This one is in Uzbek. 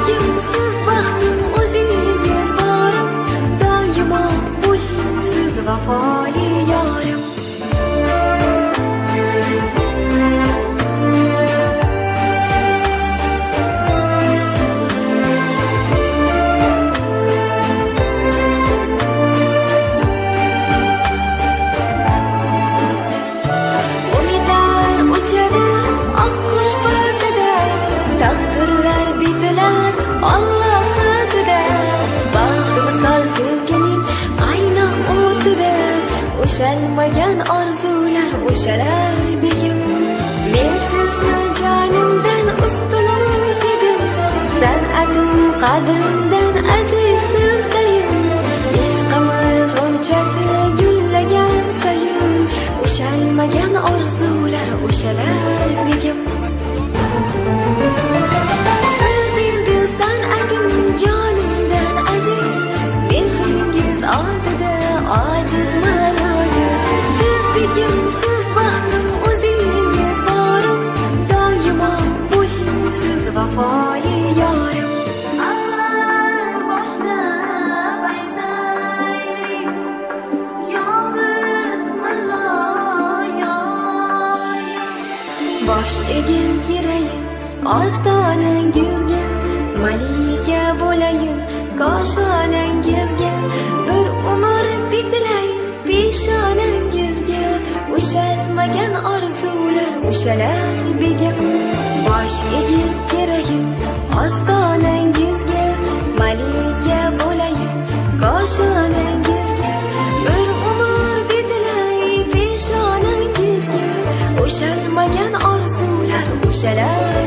begimsiz baxtim o'zingiz borim, doimo bo'ling siz vafoli yorim. Taqdirlar bitilar Alloh xatida, baxt misol sevgining qaynoq o'tida, o'shalmagan orzular o'shalar begim. Men sizni jonimdan ustunim dedim, san'atim qadrimdan aziz so'zdayim. Ishqimiz unchasi gullagan sayin, o'shalmagan orzular o'shalar begim. Jonimdan aziz, mehringiz oldida ojizman ojiz. Siz begimsiz baxtim o'zingiz borim, doimo bo'ling siz vafoli yorim. Bosh egil kirayin ostonangizga, malika bo'layin koshonangizga, bir umr bitilayin peshonangizga, o'shalmagan orzular o'shalar begim. Bosh egib kirayin ostonangizga, malika bo'layin koshonangizga, bir umr bitilayin peshonangizga, o'shalmagan orzular o'shalar